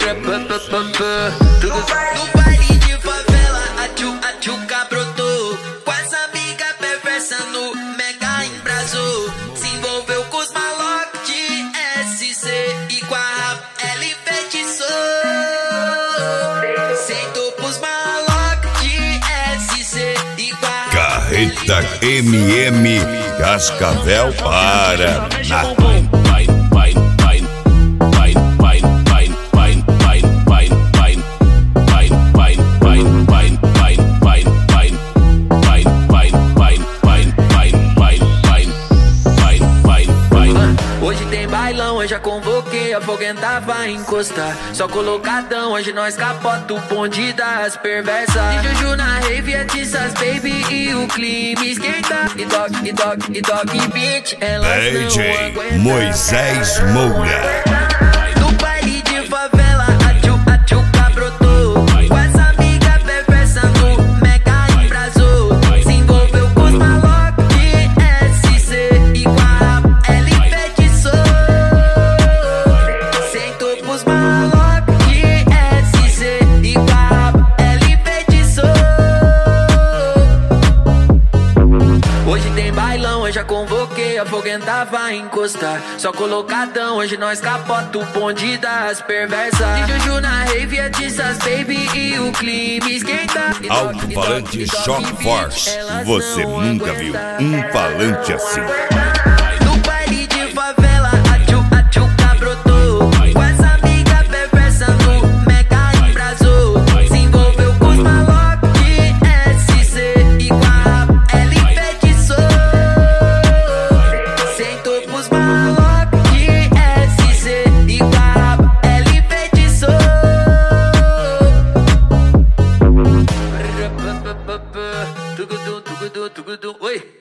No baile de favela, a tchuca brotou. Com as amigas perversas no mega embrasou. Se envolveu com os malocos de SC e com a rap ela enfeitiçou. Sentou pros malocos de SC e com a rap Carreta MM Cascavel Paraná. Hoje tem bailão, hoje já convoquei, a foguenta vai encostar. Só colocadão, hoje nós capota o bonde das perversas. E Juju na rave, é Tissas Baby e o clima esquenta. E dog beat, elas não DJ aguentam. Moisés Moura. No baile de favela, a tchuca brotou. Com as amigas perversas no mega embrasou. Se envolveu com os malocos de SC e com a rap ela enfeitiçou. Sentou pros malocos de SC e com a rap ela enfeitiçou. Hoje tem bailão, hoje já convoquei, a foguenta vai encostar. Só colocadão, hoje nós capota o bonde das perversas. E Juju na rave, é Tissas Baby e o clima esquenta. Alto-falante Shock Force. Você nunca viu um falante assim.